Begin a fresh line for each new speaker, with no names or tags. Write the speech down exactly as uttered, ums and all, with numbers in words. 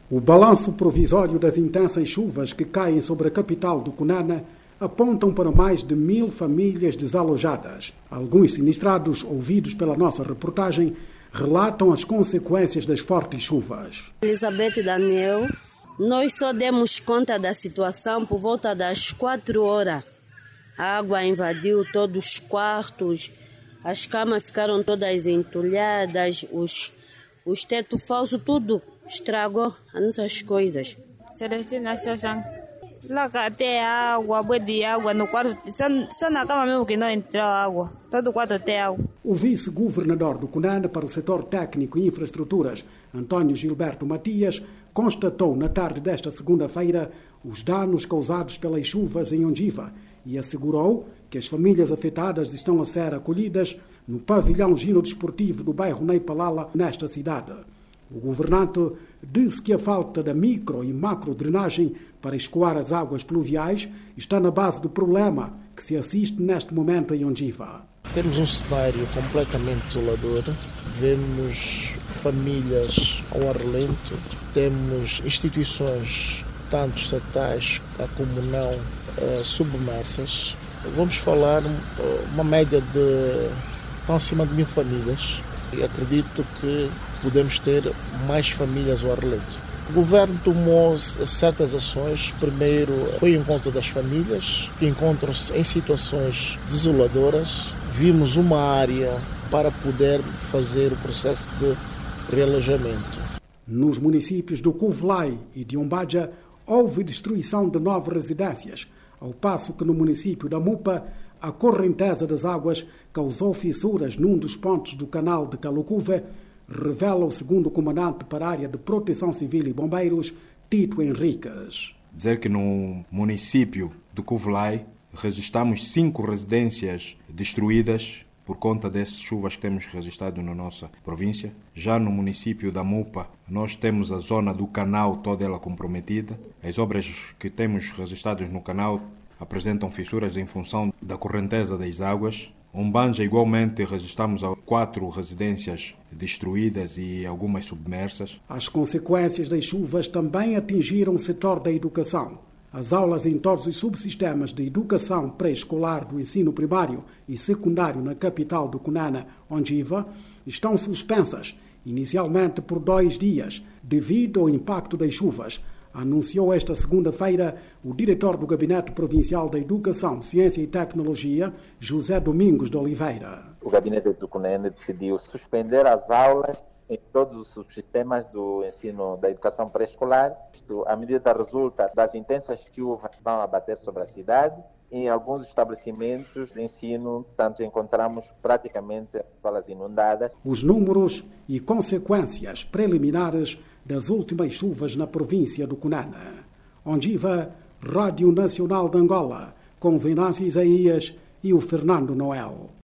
O balanço provisório das intensas chuvas que caem sobre a capital do Cunene apontam para mais de mil famílias desalojadas. Alguns sinistrados, ouvidos pela nossa reportagem, relatam as consequências das fortes chuvas.
Elizabeth Daniel, nós só demos conta da situação por volta das quatro horas. A água invadiu todos os quartos, as camas ficaram todas entulhadas, os, os tetos falsos, tudo estragou as nossas coisas.
Celestina Xoxan, lá tem água, boi de água no quarto, só, só na cama mesmo que não entrou água, todo o quarto tem água.
O vice-governador do Cunene para o setor técnico e infraestruturas, António Gilberto Matias, constatou na tarde desta segunda-feira os danos causados pelas chuvas em Ondjiva e assegurou que as famílias afetadas estão a ser acolhidas no pavilhão giro-desportivo do bairro Ney Palala, nesta cidade. O governante disse que a falta da micro e macro drenagem para escoar as águas pluviais está na base do problema que se assiste neste momento em Ondjiva.
Temos um cenário completamente desolador, vemos famílias ao ar lento, temos instituições, tanto estatais como não, eh, submersas. Vamos falar uma média de estão acima de mil famílias e acredito que podemos ter mais famílias ao ar lento. O governo tomou certas ações. Primeiro, foi ao encontro das famílias que encontram-se em situações desoladoras. Vimos uma área para poder fazer o processo de realojamento.
Nos municípios do Cuvlai e de Umbaja, houve destruição de nove residências, ao passo que no município da Mupa, a correnteza das águas causou fissuras num dos pontos do canal de Calucuve, revela o segundo comandante para a área de Proteção Civil e Bombeiros, Tito Henriques.
Dizer que no município do Cuvlai registramos cinco residências destruídas por conta dessas chuvas que temos registrado na nossa província. Já no município da Mupa, nós temos a zona do canal toda ela comprometida. As obras que temos registradas no canal apresentam fissuras em função da correnteza das águas. Umbanja, igualmente, registramos quatro residências destruídas e algumas submersas.
As consequências das chuvas também atingiram o setor da educação. As aulas em todos os subsistemas de educação pré-escolar do ensino primário e secundário na capital do Cunene, Ondjiva, estão suspensas, inicialmente por dois dias, devido ao impacto das chuvas, anunciou esta segunda-feira o diretor do Gabinete Provincial da Educação, Ciência e Tecnologia, José Domingos de Oliveira.
O Gabinete do Cunene decidiu suspender as aulas em todos os subsistemas do ensino da educação pré-escolar. A medida resulta das intensas chuvas que vão abater sobre a cidade. Em alguns estabelecimentos de ensino, tanto encontramos praticamente escolas inundadas.
Os números e consequências preliminares das últimas chuvas na província do Cunene. Ondjiva, Rádio Nacional de Angola, com Venâncio Isaías e o Fernando Noel.